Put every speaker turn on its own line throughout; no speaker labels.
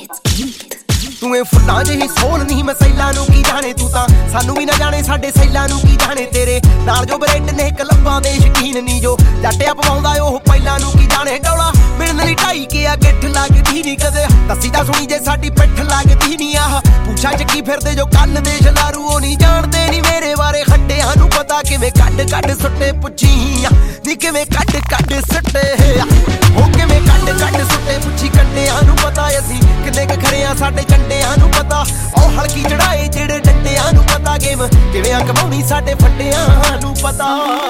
ਤੂੰ ਇਹ ਫੁੱਲਾਂ ਜਿਹੀ ਸੋਲ ਨਹੀਂ ਮੈਂ ਸੈਲਾਂ ਨੂੰ ਕੀ ਜਾਣੇ ਤੂੰ ਤਾਂ ਸਾਨੂੰ ਵੀ ਨਾ ਜਾਣੇ ਸਾਡੇ ਸੈਲਾਂ ਨੂੰ ਕੀ ਜਾਣੇ ਤੇਰੇ ਨਾਲ ਜੋ ਬਰੇਡ ਨੇ ਕਲੱਬਾਂ ਦੇ ਸ਼ਕੀਨ ਨਹੀਂ ਜੋ ਜੱਟਿਆ ਪਵਾਉਂਦਾ ਉਹ ਪਹਿਲਾਂ ਨੂੰ ਕੀ ਜਾਣੇ ਡੌਲਾ ਮਿਲਣ ਲਈ ਢਾਈ ਕੇ ਆ ਗਿੱਠ ਲੱਗਦੀ ਨਹੀਂ ਕਦੇ ਦੱਸੀ ਤਾਂ ਸੁਣੀ ਜੇ ਸਾਡੀ ਪਿੱਠ ਲੱਗਦੀ ਨਹੀਂ ਆਹ ਪੁੱਛਾ ਚੱਕੀ ਫਿਰਦੇ ਜੋ ਕੱਲ ਦੇ ਸ਼ਲਾਰੂ ਉਹ ਨਹੀਂ ਜਾਣਦੇ ਨਹੀਂ ਮੇਰੇ ਬਾਰੇ ਖੱਡਿਆਂ ਨੂੰ ਪਤਾ ਕਿਵੇਂ ਕੱਢ ਸੁੱਟੇ ਪੁੱਛੀਆਂ ਨੀ ਕਿਵੇਂ ਕੱਢ ਸੁੱਟੇ ਉਹ ਕਿਵੇਂ ਕੱਢ ਸੁੱਟੇ ਪੁੱਛੀ ਕੰਡਿਆਂ ਨੂੰ ਪਤਾ ਅਸੀਂ ਕਿੰਨੇ ਕ ਖਰੇ ਆ ਸਾਡੇ ਚੰਡਿਆਂ ਨੂੰ ਪਤਾ ਉਹ ਹਲਕੀ ਚੜਾਏ ਜਿਹੜੇ ਡੰਡਿਆਂ ਨੂੰ ਪਤਾ ਗੇਮ ਕਿਵੇਂ ਆ ਕਮਾਉਣੀ ਸਾਡੇ ਫੱਟਿਆਂ ਨੂੰ ਪਤਾ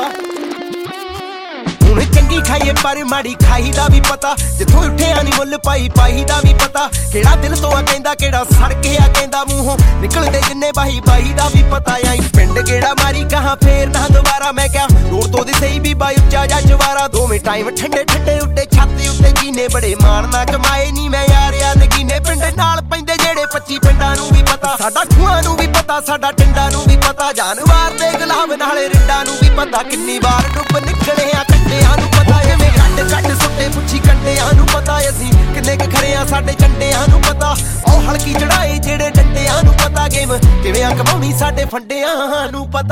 ਹੁਣ ਚੰਗੀ ਖਾਈਏ ਪਰ ਮਾੜੀ ਖਾਈ ਦਾ ਵੀ ਪਤਾ ਜਿੱਥੋਂ ਉੱਠਿਆ ਨਹੀਂ ਮੁੱਲ ਪਾਈ ਦਾ ਵੀ ਪਤਾ ਕਿਹੜਾ ਦਿਲ ਤੋਂ ਆ ਕਹਿੰਦਾ ਕਿਹੜਾ ਸੜ ਕੇ ਆ ਕਹਿੰਦਾ ਮੂੰਹੋਂ ਨਿਕਲਦੇ ਜਿੰਨੇ ਬਾਈ ਦਾ ਵੀ ਪਤਾ ਆਈ ਪਿੰਡ ਕਿਹੜਾ ਮਾਰੀ ਕਹਾਂ ਫੇਰ ਨਾ ਦੁਬਾਰਾ ਮੈਂ ਕਿਹਾ ਰੋਡ ਤੋਂ ਦੀ ਸਹੀ ਵੀ ਬਾਈ ਉੱਚਾ ਜਾਂ ਜਵਾਰਾ ਦੋਵੇਂ ਟਾਈਮ ਠੰਡੇ ਉੱਤੇ ਛਾਤੀ ਉੱਤੇ ਜੀਨੇ ਬੜੇ ਮਾਣ ਨਾ ਕਮਾਏ ਨਹੀਂ ਮੈਂ ਯਾਰਿਆ ਨਗੀਨੇ ਪਿੰਡ ਨਾਲ ਪੈਂਦੇ ਜਿਹੜੇ 25 ਪਿੰਡਾਂ ਨੂੰ ਵੀ ਪਤਾ ਸਾਡਾ ਖੂਹਾਂ ਨੂੰ ਵੀ ਪਤਾ ਸਾਡਾ ਟਿੰਡਾਂ ਨੂੰ ਵੀ ਪਤਾ ਜਾਨਵਾਰ ਦੇ ਗੁਲਾਬ ਨਾਲੇ ਰਿੰਡਾਂ ਨੂੰ ਵੀ ਪਤਾ ਕਿੰਨੀ ਵਾਰ ਡੁੱਬ ਨਿਕਲੇ ਆ ਕੰਡਿਆਂ ਨੂੰ ਪਤਾ ਐਵੇਂ ਕੱਢ ਸੁੱਟੇ ਪੁੱਛੀ ਕੰਡਿਆਂ ਨੂੰ ਪਤਾ ਅਸੀਂ ਕਿੰਨੇ ਕ ਖਰੇ ਆ ਸਾਡੇ ਚੰਡਿਆਂ ਨੂੰ ਪਤਾ ਉਹ ਹਲਕੀ ਚੜਾਏ ਜਿਹੜੇ ਡੰਡਿਆਂ ਨੂੰ ਪਤਾ ਗੇਮ ਕਿਵੇਂ ਆ ਕਮਾਉਣੀ ਸਾਡੇ ਫੰਡਿਆਂ ਨੂੰ ਪਤਾ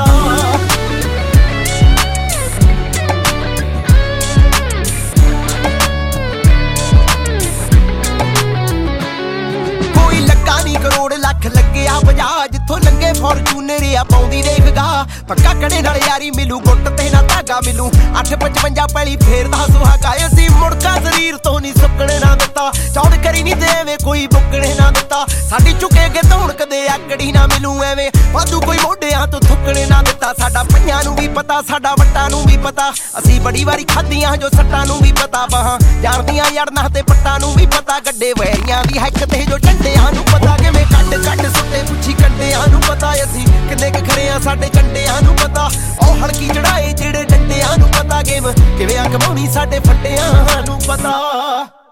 ਕਰੋੜ ਲੱਖ ਲੱਗਿਆ 50 ਜਿੱਥੋਂ ਲੰਗੇ ਫੋਰਚੂਨਰ ਆ ਪਾਉਂਦੀ ਦੇਖਗਾ ਪੱਕਾ ਕੜੇ ਨਾਲ ਯਾਰੀ ਮਿਲੂ ਗੁੱਟ ਤੇ ਨਾ ਧਾਗਾ ਮਿਲੂ 855 ਪੈਲੀ ਫੇਰਦਾ ਸੁਹਾਗਾ ਅਸੀਂ ਮੁੜਕਾ ਸਰੀਰ ਤੋਂ ਨਹੀਂ ਸੁੱਕਣੇ ਨਾ ਦਿੱਤਾ ਚੌੜ ਕਰੀ ਨਹੀਂ ਤੇ ਐਵੇਂ ਕੋਈ ਬੁੱਕਣੇ ਨਾ ਦਿੱਤਾ ਸਾਡੀ ਝੁਕੇ ਕੇ ਧੌਣ ਕਦੇ ਆਕੜੀ ਨਾ ਮਿਲੂ ਐਵੇਂ ਵਾਧੂ ਕੋਈ ਮੋਢਿਆਂ ਤੋਂ ਥੁੱਕਣੇ ਨਾ ਦਿੱਤਾ ਸਾਡਾ ਪਈਆਂ ਨੂੰ ਵੀ ਪਤਾ ਸਾਡਾ ਵੱਟਾਂ ਨੂੰ ਵੀ ਪਤਾ ਅਸੀਂ ਬੜੀ ਵਾਰੀ ਖਾਧੀਆਂ ਜੋ ਸੱਟਾਂ ਨੂੰ ਵੀ ਪਤਾ ਬਾਹਾਂ ਜਾਣਦੀਆਂ ਯੜਨਾ ਤੇ ਪੱਟਾਂ ਨੂੰ ਵੀ ਪਤਾ ਗੱਡੇ ਵੈਰੀਆਂ ਦੀ ਹੈਕ ਤੇ ਜੋ ਝੰਡਿਆਂ ਨੂੰ ਪਤਾ ਕਿਵੇਂ ਕੱਢ ਸੁੱਟੇ ਪੁੱਛੀ ਕੰਡਿਆਂ ਨੂੰ ਪਤਾ ਅਸੀਂ ਕਿੰਨੇ ਕ ਖਰੇ ਆ ਸਾਡੇ ਚੰਡਿਆਂ ਨੂੰ ਪਤਾ ਉਹ ਹਲਕੀ ਚੜਾਏ ਜਿਹੜੇ ਡੰਡਿਆਂ ਨੂੰ ਪਤਾ ਗੇਮ ਕਿਵੇਂ ਆ ਕਮਾਉਣੀ ਸਾਡੇ ਫੱਟਿਆਂ ਨੂੰ ਪਤਾ